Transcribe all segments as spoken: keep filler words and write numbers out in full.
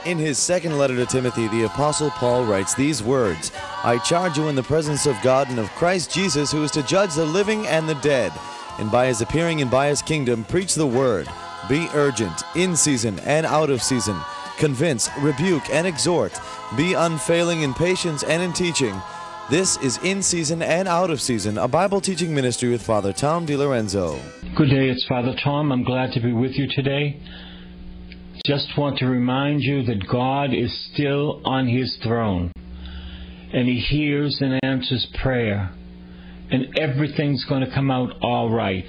In his second letter to Timothy, the Apostle Paul writes these words, "I charge you in the presence of God and of Christ Jesus, who is to judge the living and the dead, and by his appearing and by his kingdom, preach the word. Be urgent, in season and out of season. Convince, rebuke, and exhort. Be unfailing in patience and in teaching." This is In Season and Out of Season, a Bible teaching ministry with Father Tom DiLorenzo. Good day, it's Father Tom. I'm glad to be with you today. Just want to remind you that God is still on his throne, and he hears and answers prayer, and everything's going to come out all right.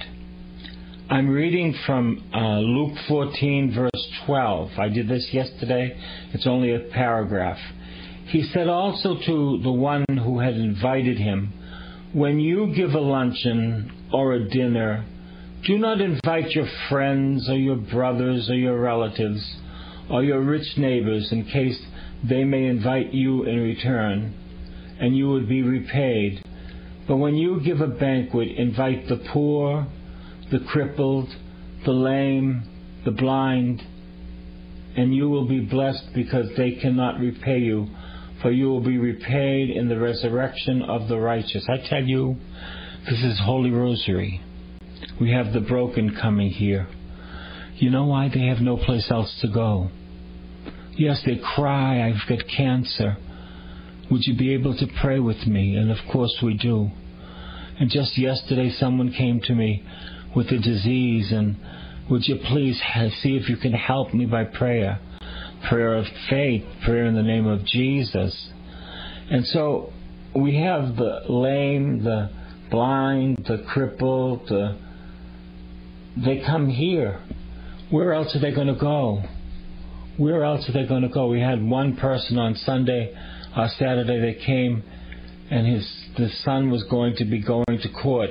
I'm reading from uh, Luke fourteen, verse twelve. I did this yesterday. It's only a paragraph. He said also to the one who had invited him, "When you give a luncheon or a dinner, do not invite your friends or your brothers or your relatives or your rich neighbors, in case they may invite you in return, and you would be repaid. But when you give a banquet, invite the poor, the crippled, the lame, the blind, and you will be blessed because they cannot repay you, for you will be repaid in the resurrection of the righteous." I tell you, this is Holy Rosary. We have the broken coming here. You know why? They have no place else to go. Yes, they cry, "I've got cancer. Would you be able to pray with me?" And of course we do. And just yesterday someone came to me with a disease, and would you please see if you can help me by prayer? Prayer of faith, prayer in the name of Jesus. And so we have the lame, the blind, the crippled, the, they come here. Where else are they going to go? Where else are they going to go? We had one person on Sunday or Saturday that came, and his the son was going to be going to court.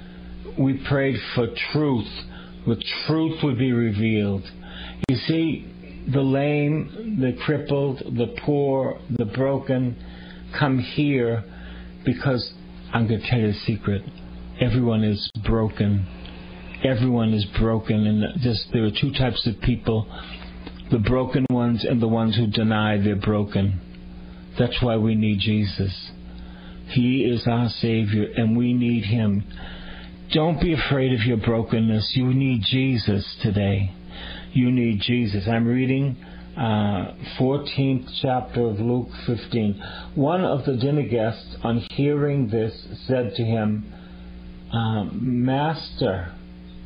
We prayed for truth. The truth would be revealed. You see, the lame, the crippled, the poor, the broken come here because, I'm going to tell you a secret, everyone is broken. Everyone is broken, and just there are two types of people, the broken ones and the ones who deny they're broken. That's why we need Jesus. He is our Savior, and we need him. Don't be afraid of your brokenness. You need Jesus today. You need Jesus. I'm reading uh, fourteenth chapter of Luke fifteen. One of the dinner guests, on hearing this, said to him, uh, "Master,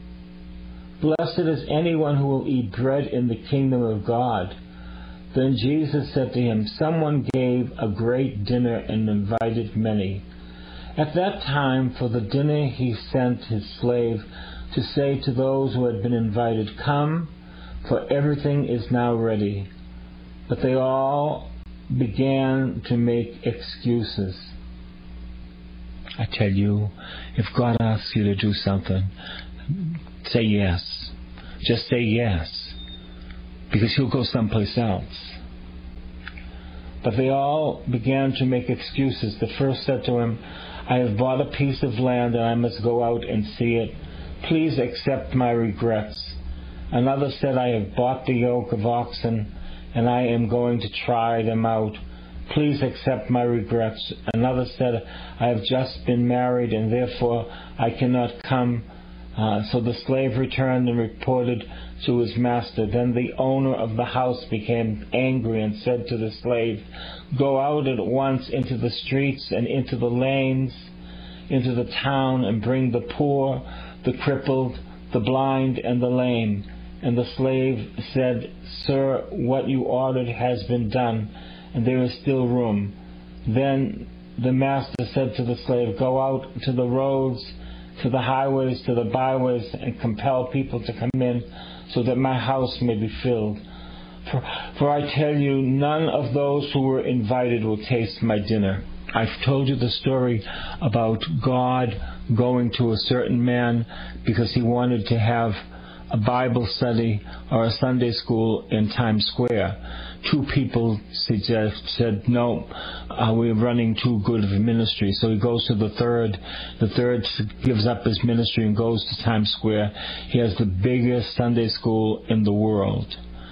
blessed is anyone who will eat bread in the kingdom of God." Then Jesus said to him, "Someone gave a great dinner and invited many. At that time, for the dinner, he sent his slave to say to those who had been invited, 'Come, for everything is now ready.' But they all began to make excuses." I tell you, if God asks you to do something, say yes. Just say yes, because he'll go someplace else. But they all began to make excuses. The first said to him, "I have bought a piece of land and I must go out and see it. Please accept my regrets." Another said, "I have bought the yoke of oxen and I am going to try them out. Please accept my regrets." Another said, "I have just been married and therefore I cannot come." Uh, so the slave returned and reported to his master. Then the owner of the house became angry and said to the slave, "Go out at once into the streets and into the lanes, into the town, and bring the poor, the crippled, the blind, and the lame." And the slave said, "Sir, what you ordered has been done, and there is still room." Then the master said to the slave, "Go out to the roads, to the highways, to the byways, and compel people to come in, so that my house may be filled. For, for I tell you, none of those who were invited will taste my dinner." I've told you the story about God going to a certain man because he wanted to have a Bible study or a Sunday school in Times Square. Two people suggest, said, "No, uh, we're running too good of a ministry." So he goes to the third. The third gives up his ministry and goes to Times Square. He has the biggest Sunday school in the world.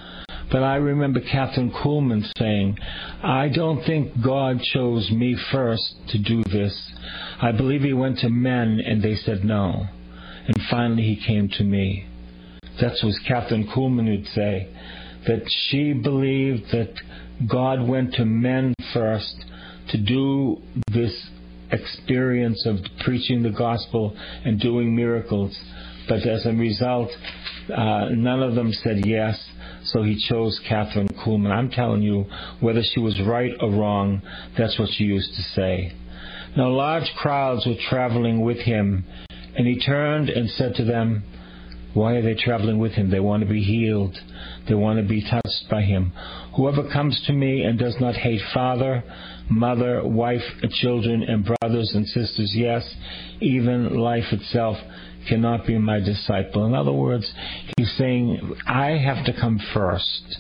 But I remember Catherine Kuhlman saying, I don't think God chose me first to do this. I believe he went to men and they said no. And finally he came to me. That's what Catherine Kuhlman would say, that she believed that God went to men first to do this experience of preaching the gospel and doing miracles. But as a result, uh, none of them said yes, so he chose Catherine Kuhlman. I'm telling you, whether she was right or wrong, that's what she used to say. Now large crowds were traveling with him, and he turned and said to them, why are they traveling with him? They want to be healed. They want to be touched by him. Whoever comes to me and does not hate father, mother, wife, children, and brothers and sisters, yes, even life itself, cannot be my disciple. In other words, he's saying, I have to come first.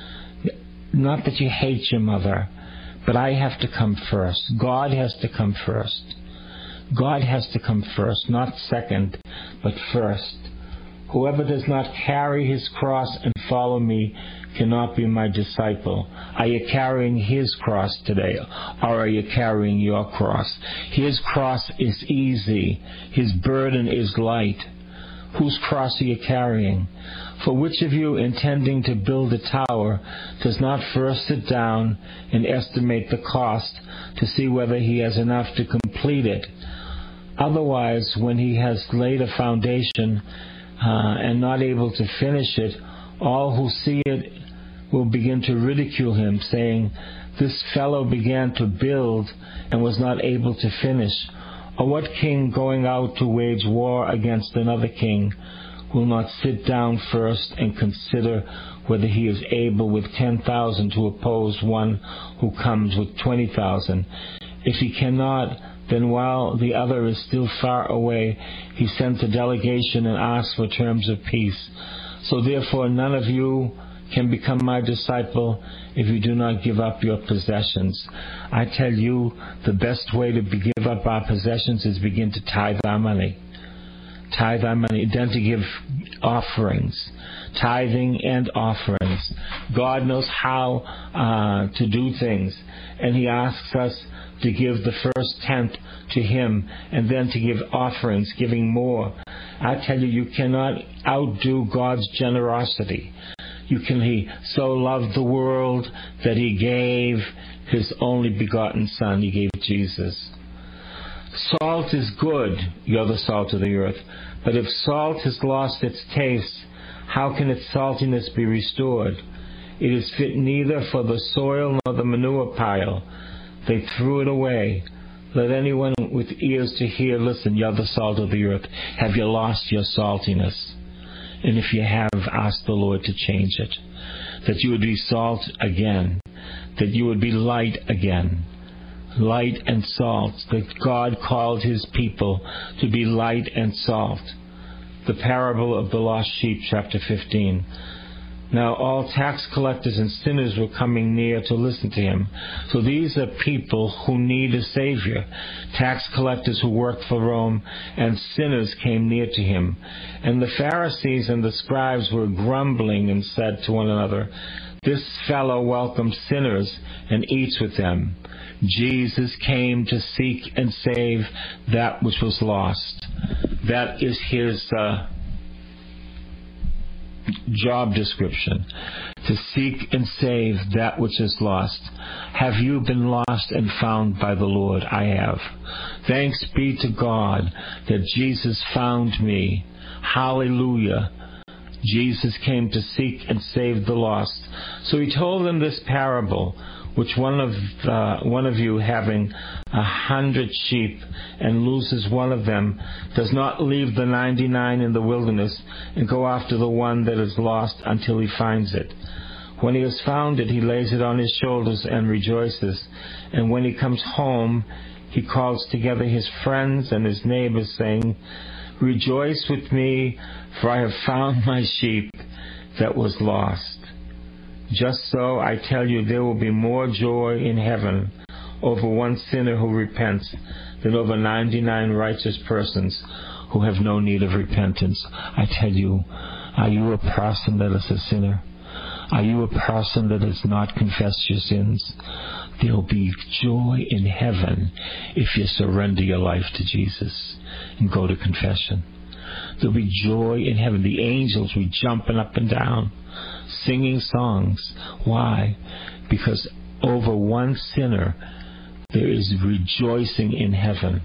Not that you hate your mother, but I have to come first. God has to come first. God has to come first, not second, but first. Whoever does not carry his cross and follow me cannot be my disciple. Are you carrying his cross today, or are you carrying your cross? His cross is easy. His burden is light. Whose cross are you carrying? For which of you, intending to build a tower, does not first sit down and estimate the cost to see whether he has enough to complete it? Otherwise, when he has laid a foundation uh, and not able to finish it, all who see it will begin to ridicule him, saying, this fellow began to build and was not able to finish. Or what king going out to wage war against another king will not sit down first and consider whether he is able with ten thousand to oppose one who comes with twenty thousand? If he cannot, then while the other is still far away, he sends a delegation and asks for terms of peace. So therefore none of you can become my disciple if you do not give up your possessions. I tell you, the best way to be, give up our possessions is begin to tithe our money. Tithe our money, then to give offerings. Tithing and offerings. God knows how uh, to do things, and he asks us to give the first tenth to him, and then to give offerings, giving more. I tell you, you cannot outdo God's generosity. You can, he so loved the world that he gave his only begotten Son. He gave Jesus. Salt is good. You're the salt of the earth. But if salt has lost its taste, how can its saltiness be restored? It is fit neither for the soil nor the manure pile. They threw it away. Let anyone with ears to hear listen. You're the salt of the earth. Have you lost your saltiness? And if you have, ask the Lord to change it. That you would be salt again. That you would be light again. Light and salt. That God called his people to be light and salt. The parable of the lost sheep, chapter fifteen. Now all tax collectors and sinners were coming near to listen to him. So these are people who need a Savior. Tax collectors who worked for Rome, and sinners came near to him. And the Pharisees and the scribes were grumbling and said to one another, this fellow welcomes sinners and eats with them. Jesus came to seek and save that which was lost. That is his uh, job description, to seek and save that which is lost. Have you been lost and found by the Lord? I have. Thanks be to God that Jesus found me. Hallelujah. Jesus came to seek and save the lost. So he told them this parable, which one of uh, one of you having a hundred sheep and loses one of them does not leave the ninety-nine in the wilderness and go after the one that is lost until he finds it. When he has found it, he lays it on his shoulders and rejoices. And when he comes home, he calls together his friends and his neighbors, saying, rejoice with me, for I have found my sheep that was lost. Just so, I tell you, there will be more joy in heaven over one sinner who repents than over ninety-nine righteous persons who have no need of repentance. I tell you, are you a person that is a sinner? Are you a person that has not confessed your sins? There will be joy in heaven if you surrender your life to Jesus and go to confession. There will be joy in heaven. The angels will be jumping up and down, singing songs. Why? Because over one sinner, there is rejoicing in heaven.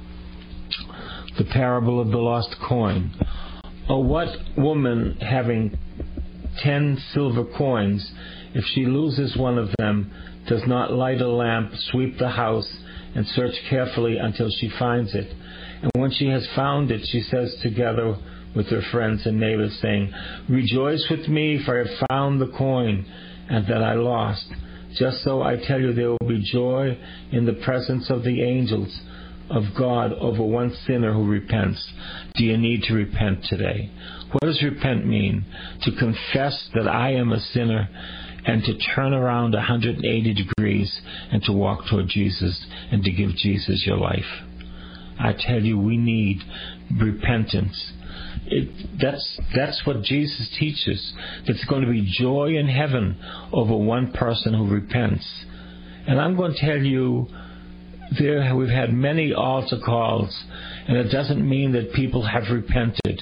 The parable of the lost coin. Oh, what woman having ten silver coins, if she loses one of them, does not light a lamp, sweep the house, and search carefully until she finds it? And when she has found it, she says together with her friends and neighbors, saying, "Rejoice with me, for I have found the coin and that I lost." Just so I tell you, there will be joy in the presence of the angels of God over one sinner who repents. Do you need to repent today? What does repent mean? To confess that I am a sinner and to turn around one hundred eighty degrees and to walk toward Jesus and to give Jesus your life. I tell you, we need repentance. It, that's that's what Jesus teaches. There's going to be joy in heaven over one person who repents. And I'm going to tell you, there we've had many altar calls, and it doesn't mean that people have repented.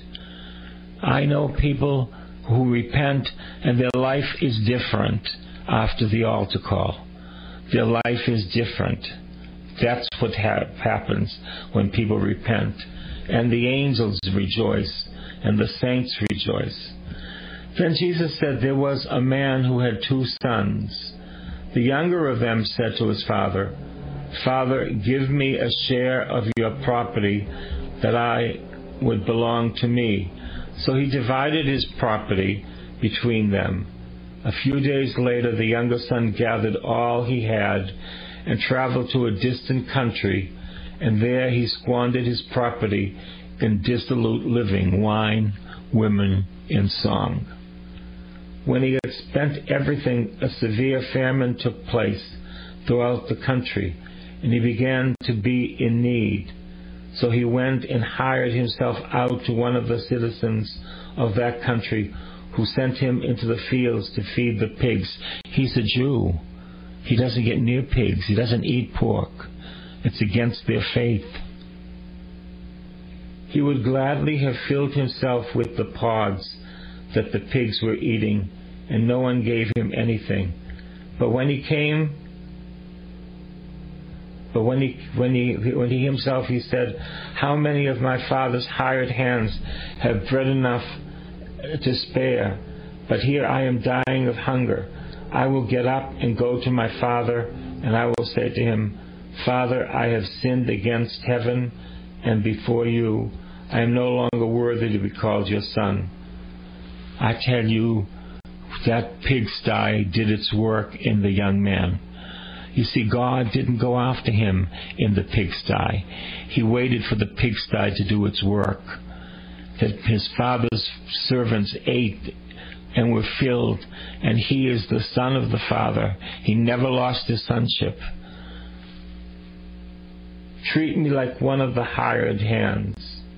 I know people who repent and their life is different after the altar call. Their life is different. That's what ha- happens when people repent. And the angels rejoice, and the saints rejoice. Then Jesus said there was a man who had two sons. The younger of them said to his father, "Father, give me a share of your property that I would belong to me." So he divided his property between them. A few days later, the younger son gathered all he had and traveled to a distant country, and there he squandered his property in dissolute living, wine, women, and song. When he had spent everything, a severe famine took place throughout the country, and he began to be in need. So he went and hired himself out to one of the citizens of that country, who sent him into the fields to feed the pigs. He's a Jew. He doesn't get near pigs. He doesn't eat pork. It's against their faith. He would gladly have filled himself with the pods that the pigs were eating, and no one gave him anything. But when he came But when he, when he, when he himself, he said, "How many of my father's hired hands have bread enough to spare? But here I am dying of hunger. I will get up and go to my father, and I will say to him, 'Father, I have sinned against heaven and before you. I am no longer worthy to be called your son.'" I tell you, that pigsty did its work in the young man. You see, God didn't go after him in the pigsty. He waited for the pigsty to do its work. That his father's servants ate and were filled, and he is the son of the Father. He never lost his sonship. Treat me like one of the hired hands.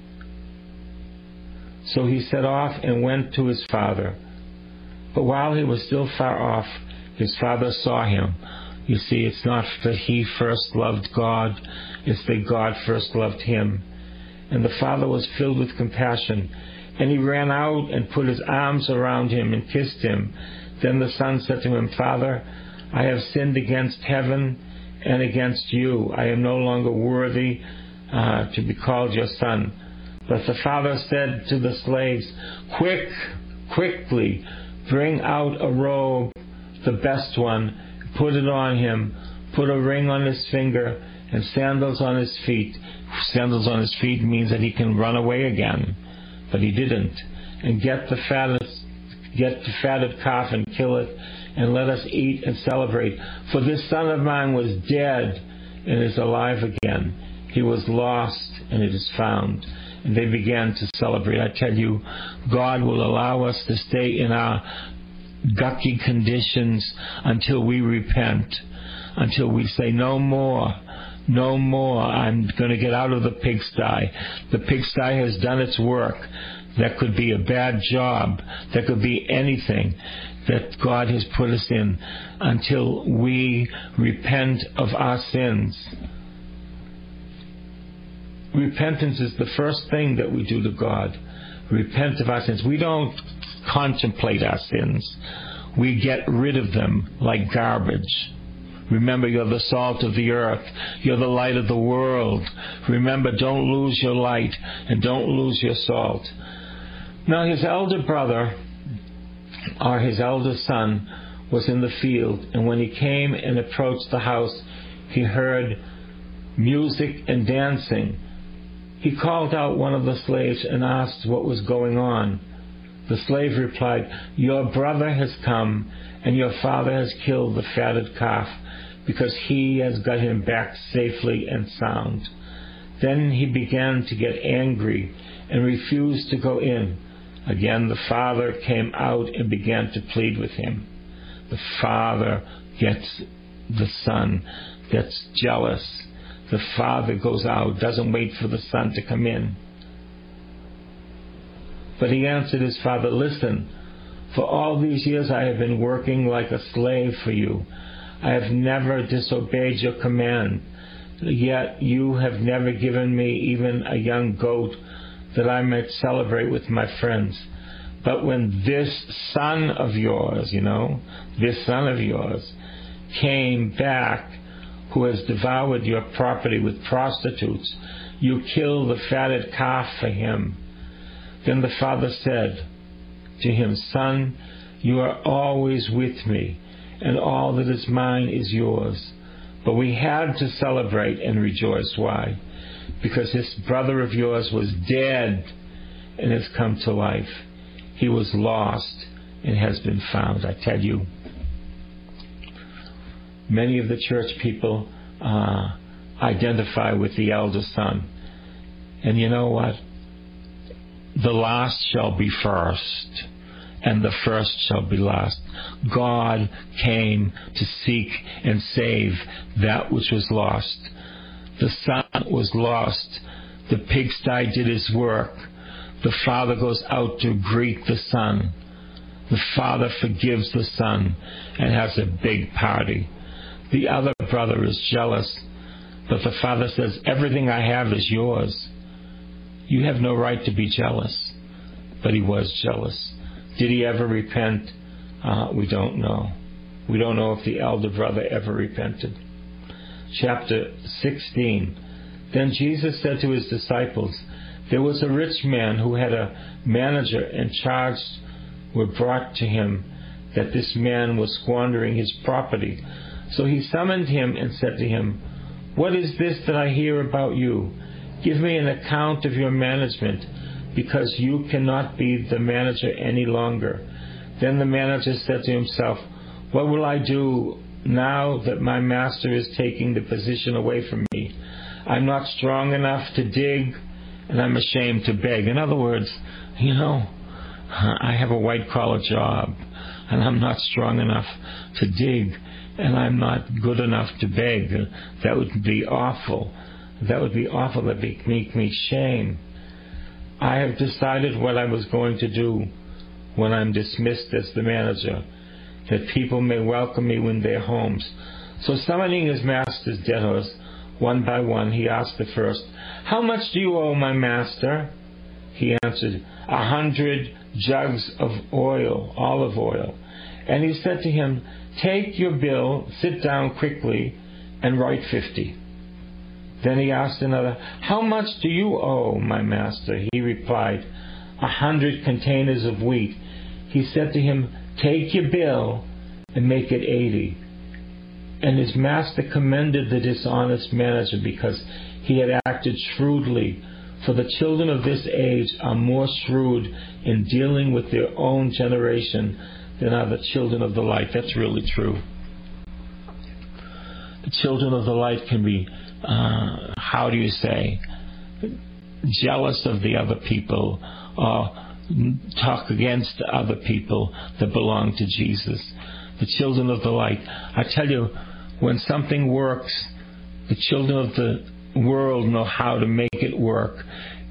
So he set off and went to his father. But while he was still far off, his father saw him. You see, it's not that he first loved God, it's that God first loved him. And the father was filled with compassion, and he ran out and put his arms around him and kissed him. Then the son said to him, "Father, I have sinned against heaven and against you. I am no longer worthy uh, to be called your son." But the father said to the slaves, "Quick, quickly, bring out a robe, the best one, put it on him, put a ring on his finger, and sandals on his feet." Sandals on his feet means that he can run away again, but he didn't. "And get the fatted, get the fatted calf and kill it, and let us eat and celebrate. For this son of mine was dead and is alive again. He was lost and it is found." And they began to celebrate. I tell you, God will allow us to stay in our gucky conditions until we repent, until we say, "No more, no more. I'm going to get out of the pigsty. The pigsty has done its work." That could be a bad job. That could be anything. that God has put us in until we repent of our sins. Repentance is the first thing that we do to God. Repent of our sins. We don't contemplate our sins. We get rid of them like garbage. Remember, you're the salt of the earth. You're the light of the world. Remember, don't lose your light and don't lose your salt. Now, his elder brother, or his elder son, was in the field, and when he came and approached the house, he heard music and dancing. He called out one of the slaves and asked what was going on. The slave replied, "Your brother has come, and your father has killed the fatted calf, because he has got him back safely and sound." Then he began to get angry and refused to go in. Again the father came out and began to plead with him. The father gets the son, gets jealous. The father goes out, doesn't wait for the son to come in. But he answered his father, "Listen, for all these years I have been working like a slave for you. I have never disobeyed your command, yet you have never given me even a young goat that I might celebrate with my friends. But when this son of yours, you know, this son of yours, came back, who has devoured your property with prostitutes, you killed the fatted calf for him." Then the father said to him, "Son, you are always with me, and all that is mine is yours." But we had to celebrate and rejoice. Why? Because this brother of yours was dead and has come to life. He was lost and has been found. I tell you, many of the church people uh, identify with the elder son. And you know what? The last shall be first, and the first shall be last. God came to seek and save that which was lost. The son was lost. The pigsty did his work. The father goes out to greet the son. The father forgives the son and has a big party. The other brother is jealous, but the father says, "Everything I have is yours. You have no right to be jealous." But he was jealous. Did he ever repent? Uh, we don't know. We don't know if the elder brother ever repented. Chapter sixteen. Then Jesus said to his disciples, "There was a rich man who had a manager, and charges were brought to him that this man was squandering his property. So he summoned him and said to him, 'What is this that I hear about you? Give me an account of your management, because you cannot be the manager any longer.' Then the manager said to himself, 'What will I do now that my master is taking the position away from me? I'm not strong enough to dig, and I'm ashamed to beg.'" In other words, you know, I have a white-collar job, and I'm not strong enough to dig, and I'm not good enough to beg. That would be awful. That would be awful. That would make me shame. I have decided what I was going to do when I'm dismissed as the manager, that people may welcome me in their homes. So summoning his master's debtors, one by one, he asked the first, "How much do you owe my master?" He answered, "A hundred jugs of oil, olive oil." And he said to him, "Take your bill, sit down quickly, and write fifty." Then he asked another, "How much do you owe my master?" He replied, "A hundred containers of wheat." He said to him, "Take your bill and make it eighty." And his master commended the dishonest manager because he had acted shrewdly. For the children of this age are more shrewd in dealing with their own generation than are the children of the light. That's really true. The children of the light can be, uh, how do you say, jealous of the other people, or talk against other people that belong to Jesus. The children of the light. I tell you, when something works, the children of the world know how to make it work.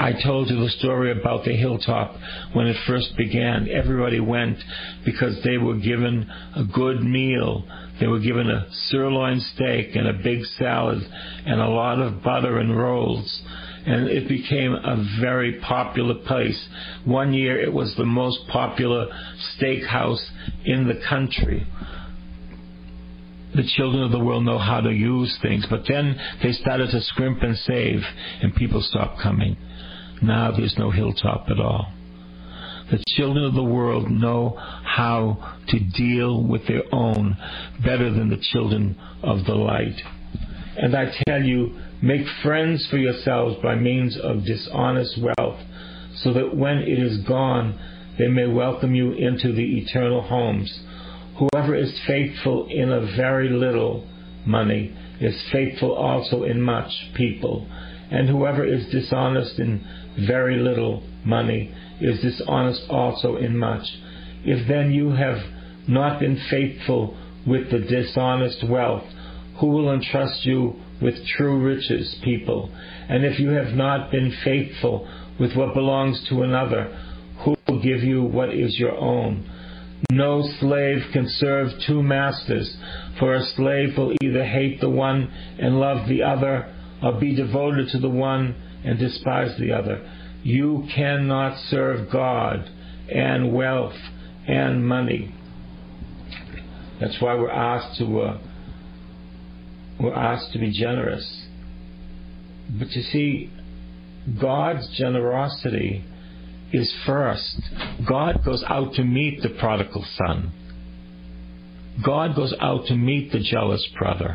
I told you the story about the hilltop when it first began. Everybody went because they were given a good meal. They were given a sirloin steak and a big salad and a lot of butter and rolls. And it became a very popular place. One year it was the most popular steakhouse in the country. The children of the world know how to use things, but then they started to scrimp and save, and people stopped coming. Now there's no hilltop at all. The children of the world know how to deal with their own better than the children of the light. And I tell you, make friends for yourselves by means of dishonest wealth, so that when it is gone, they may welcome you into the eternal homes. Whoever is faithful in a very little money is faithful also in much, people. And whoever is dishonest in very little money is dishonest also in much. If then you have not been faithful with the dishonest wealth, who will entrust you with true riches, people? And if you have not been faithful with what belongs to another, who will give you what is your own? No slave can serve two masters, for a slave will either hate the one and love the other, or be devoted to the one and despise the other. You cannot serve God and wealth and money. That's why we're asked to uh, we're asked to be generous. But you see, God's generosity is first. God goes out to meet the prodigal son. God goes out to meet the jealous brother.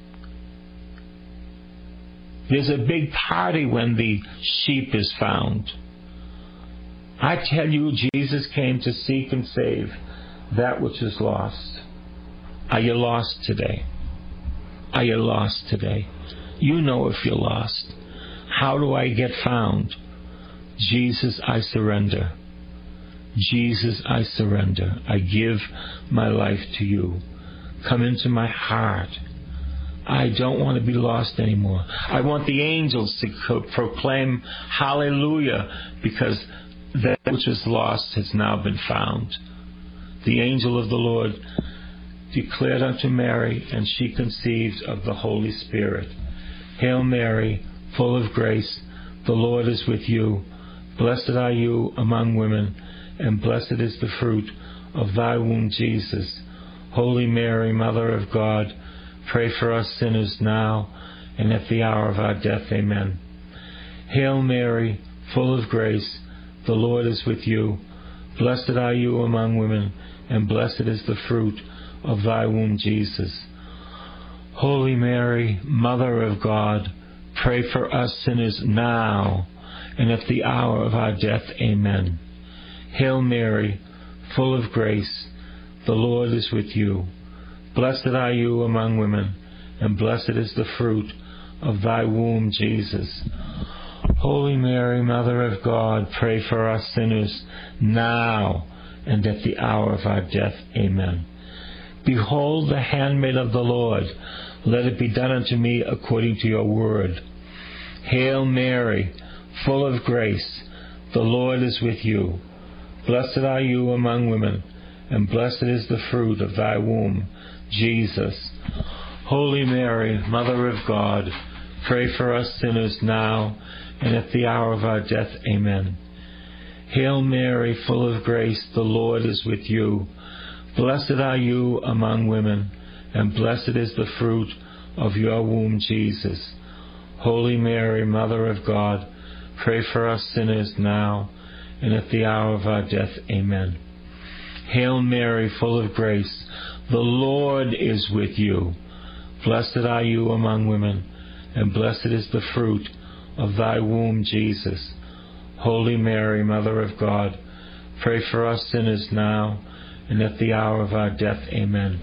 There's a big party when the sheep is found. I tell you, Jesus came to seek and save that which is lost. Are you lost today? Are you lost today? You know if you're lost. How do I get found? Jesus, I surrender. Jesus, I surrender. I give my life to you. Come into my heart. I don't want to be lost anymore. I want the angels to proclaim hallelujah, because that which was lost has now been found. The angel of the Lord declared unto Mary, and she conceived of the Holy Spirit. Hail Mary, full of grace, the Lord is with you. Blessed are you among women, and blessed is the fruit of thy womb, Jesus. Holy Mary, Mother of God, pray for us sinners now and at the hour of our death. Amen. Hail Mary, full of grace, the Lord is with you. Blessed are you among women, and blessed is the fruit of thy womb, Jesus. Holy Mary, Mother of God, pray for us sinners now and at the hour of our death. Amen. Hail Mary, full of grace, the Lord is with you. Blessed are you among women, and blessed is the fruit of thy womb, Jesus. Holy Mary, Mother of God, pray for us sinners now and at the hour of our death. Amen. Behold the handmaid of the Lord. Let it be done unto me according to your word. Hail Mary, full of grace, the Lord is with you. Blessed are you among women, and blessed is the fruit of thy womb, Jesus. Holy Mary, Mother of God, pray for us sinners now and at the hour of our death. Amen. Hail Mary, full of grace, the Lord is with you. Blessed are you among women, and blessed is the fruit of your womb, Jesus. Holy Mary, Mother of God, pray for us sinners now and at the hour of our death. Amen. Hail Mary, full of grace, the Lord is with you. Blessed are you among women, and blessed is the fruit of thy womb, Jesus. Holy Mary, Mother of God, pray for us sinners now and at the hour of our death. Amen.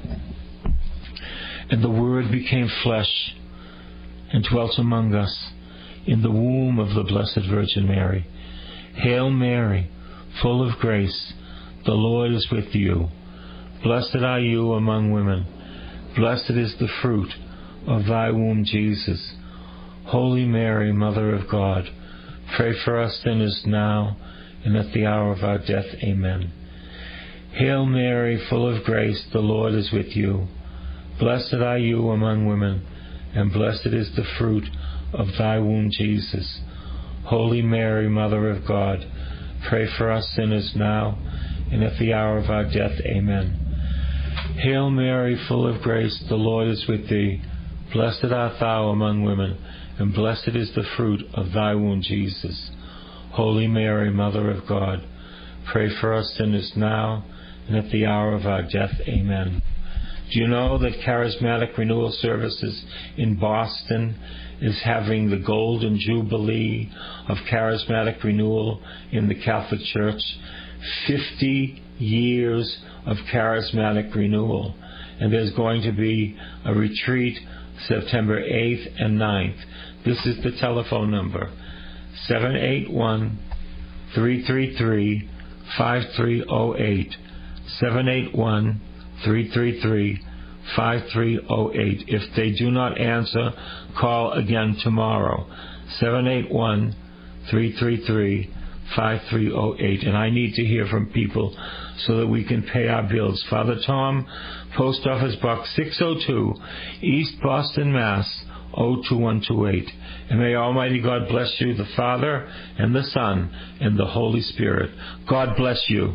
And the Word became flesh and dwelt among us in the womb of the Blessed Virgin Mary. Hail Mary, full of grace, the Lord is with you. Blessed are you among women. Blessed is the fruit of thy womb, Jesus. Holy Mary, Mother of God, Pray for us sinners now and at the hour of our death. Amen. Hail Mary, full of grace, the Lord is with you. Blessed are you among women, and blessed is the fruit of thy womb, Jesus. Holy Mary, Mother of God, pray for us sinners now and at the hour of our death. Amen. Hail Mary, full of grace, the Lord is with thee. Blessed art thou among women, and blessed is the fruit of thy womb, Jesus. Holy Mary, Mother of God, pray for us sinners now and at the hour of our death. Amen. Do you know that Charismatic Renewal Services in Boston is having the Golden Jubilee of Charismatic Renewal in the Catholic Church? fifty years of Charismatic Renewal. And there's going to be a retreat September eighth and ninth. This is the telephone number, seven eight one, three three three, five three zero eight, seven eight one, three three three, five three zero eight. If they do not answer, call again tomorrow, seven eight one, three three three, five three zero eight. And I need to hear from people so that we can pay our bills. Father Tom, Post Office Box six oh two, East Boston, Mass. oh two one two eight. And may Almighty God bless you, the Father, and the Son, and the Holy Spirit. God bless you.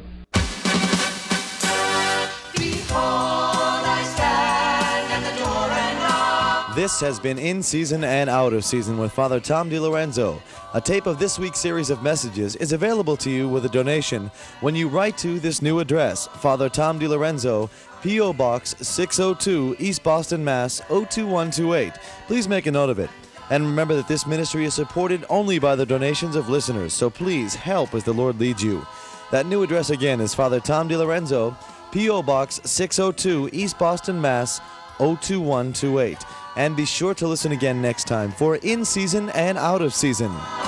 This has been In Season and Out of Season with Father Tom DiLorenzo. A tape of this week's series of messages is available to you with a donation when you write to this new address, Father Tom DiLorenzo, P O. Box six oh two, East Boston, Mass. oh two one two eight. Please make a note of it. And remember that this ministry is supported only by the donations of listeners, so please help as the Lord leads you. That new address again is Father Tom DiLorenzo, P O. Box six oh two, East Boston, Mass. oh two one two eight. And be sure to listen again next time for In Season and Out of Season.